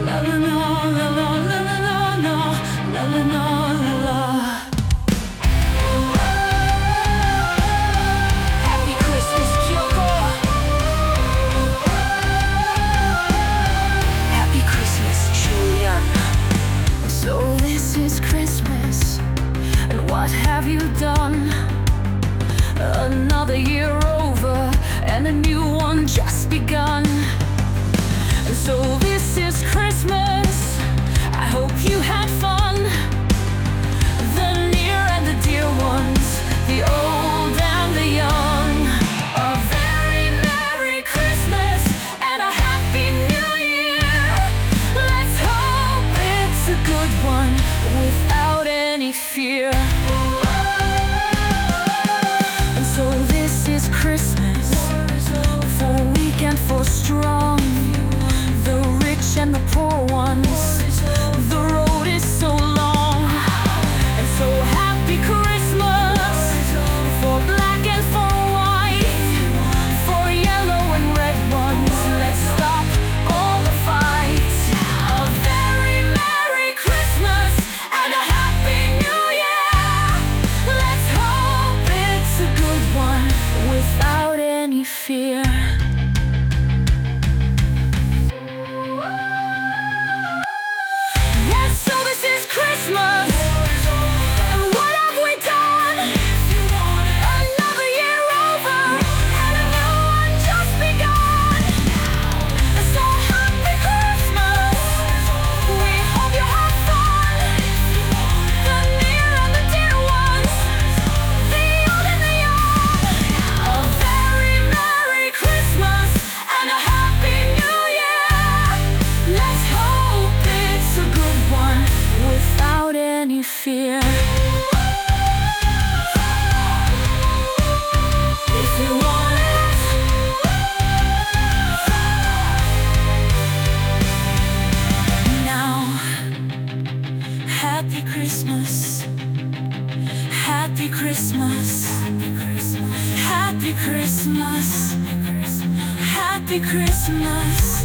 La la la la la la la la la la la la la. Happy Christmas, Kyoko. Happy Christmas, Julian. So this is Christmas, and what have you done? Another year over, and a new one just begun. And so this is Christmas, I hope you had fun. The near and the dear ones, the old and the young. A very Merry Christmas and a Happy New Year. Let's hope it's a good one without any fear. And so this is Christmas, for weak and for strong, the rich and the poor ones. The road is so long. And so happy Christmas for black and for white, for yellow and red ones. Let's stop all the fights. A very Merry Christmas and a Happy New Year. Let's hope it's a good one without any fear. Yes, so this is Christmas, and what have we done? Another year over, and a new one just begun. So happy Christmas, we hope you have fun. The near and the dear ones, the old and the young. A very Merry Christmas and a Happy New Year. Let's hope it's a good one without any fear. If you want it, now, Happy Christmas, Happy Christmas, Happy Christmas, Happy Christmas.